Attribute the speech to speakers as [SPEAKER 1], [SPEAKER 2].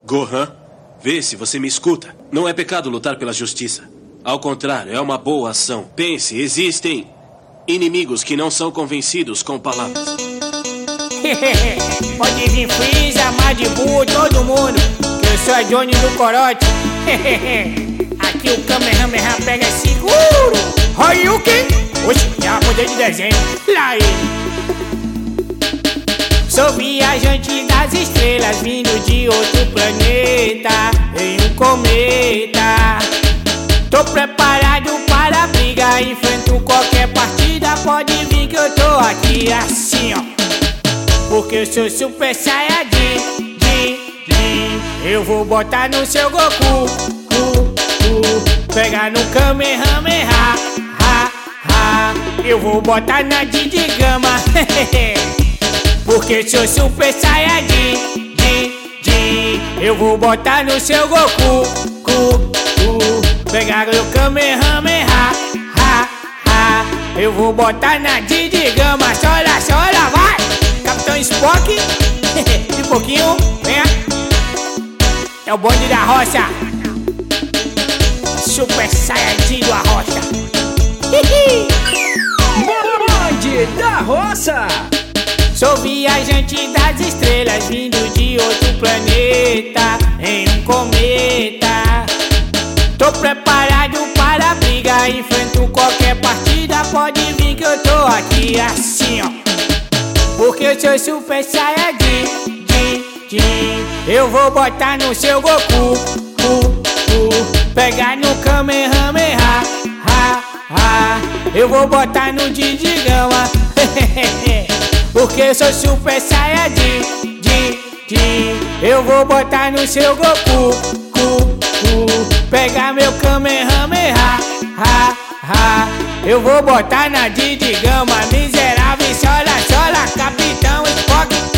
[SPEAKER 1] Gohan, vê se você me escuta. Não é pecado lutar pela justiça. Ao contrário, é uma boa ação. Pense, existem inimigos que não são convencidos com palavras.
[SPEAKER 2] Pode vir Freeza, Majin Buu, todo mundo, que eu sou a Johnny do Corote. Aqui o Kamehameha pega seguro. Hadouken! Oxe, já mudei de desenho. Lá ele. Sou viajante das estrelas, vindo de outro planeta, em um cometa. Tô preparado para a briga, enfrento qualquer partida. Pode vir que eu tô aqui assim, ó. Porque eu sou Super Saiyajin, eu vou botar no seu Goku, pegar no Kamehameha, eu vou botar na Didi Gama. Porque eu sou Super Saiyajin, eu vou botar no seu Goku, pegar no Kamehameha, eu vou botar na Didi Gama. Sola, vai! Capitão Spock, um pouquinho, venha. É o bonde da roça, Super Saiyajin do Arrocha.
[SPEAKER 3] Bonde da roça.
[SPEAKER 2] Sou viajante das estrelas, vindo de outro planeta, em um cometa. Tô preparado para a briga, enfrento qualquer partida. Pode vir que eu tô aqui assim, ó. Porque eu sou Super Saiyajin, eu vou botar no seu Goku, pegar no Kamehameha, eu vou botar no Didi Gama. Porque eu sou Super Saiyajin, eu vou botar no seu Goku, pegar meu Kamehameha, eu vou botar na Didi Gama. Miserável, sola, Capitão Spock.